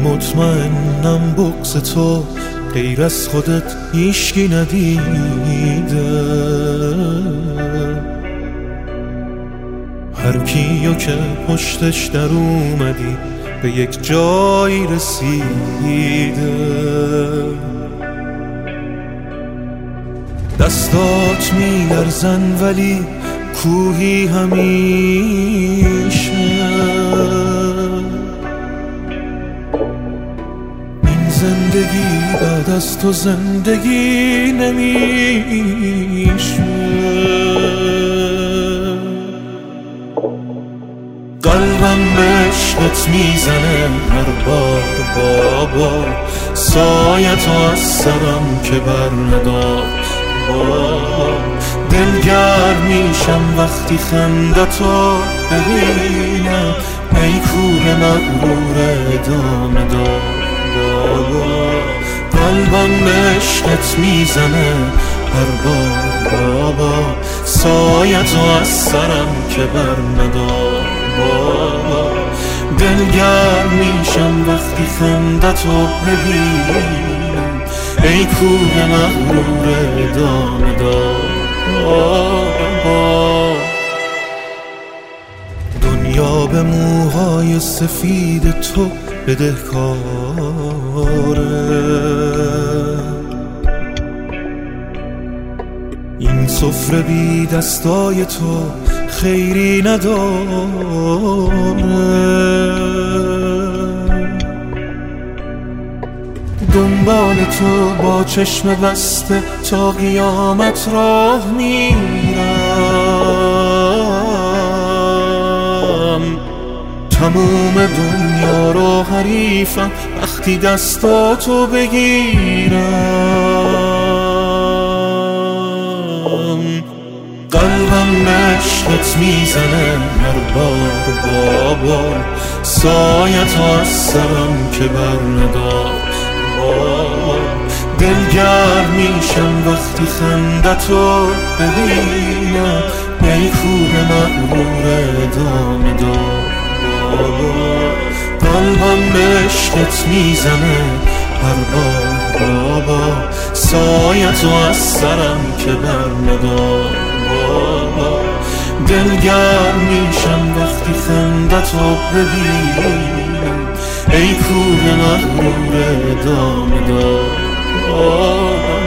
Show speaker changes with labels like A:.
A: مطمئنم بغض تو غیر از خودت هیچکی ندیده. هر کیو که پشتش در اومدی به یک جایی رسیده. دستات میلرزن ولی کوهی همیشه. این زندگی بعد از تو زندگی نمیشه. قلبم به عشقت میزنه هر بار بابا، سایه تو از سرم که بر ندار. دلگرم میشم وقتی خندتو ببینم، ای کوه مغرور ادامه دار بابا. قلبم به عشقت میزنه هر بار بابا، سایه تو از سرم که بر ندار بابا. دلگرم میشم وقتی خندتو ببینم، ای کوه مغرور ادامه دار بابا. دنیا به موهای سفید تو بدهکاره. این سفره بی دستای تو خیری نداره. دنبال تو با چشم بسته تا قیامت راه میرم. تموم دنیا رو حریفم وقتی دستاتو بگیرم. قلبم به عشقت میزنه هر بار بابا، سایه تو از سرم که بر ندار. دلگرم میشم وقتی خندتو ببینم، ای کوه مغرور ادامه دار بابا. قلبم به عشقت میزنه هر بار بابا، سایه تو از سرم که بر ندار بابا. دلگرم میشم وقتی خندتو ببینم، ای کوه مغرور ادامه دار.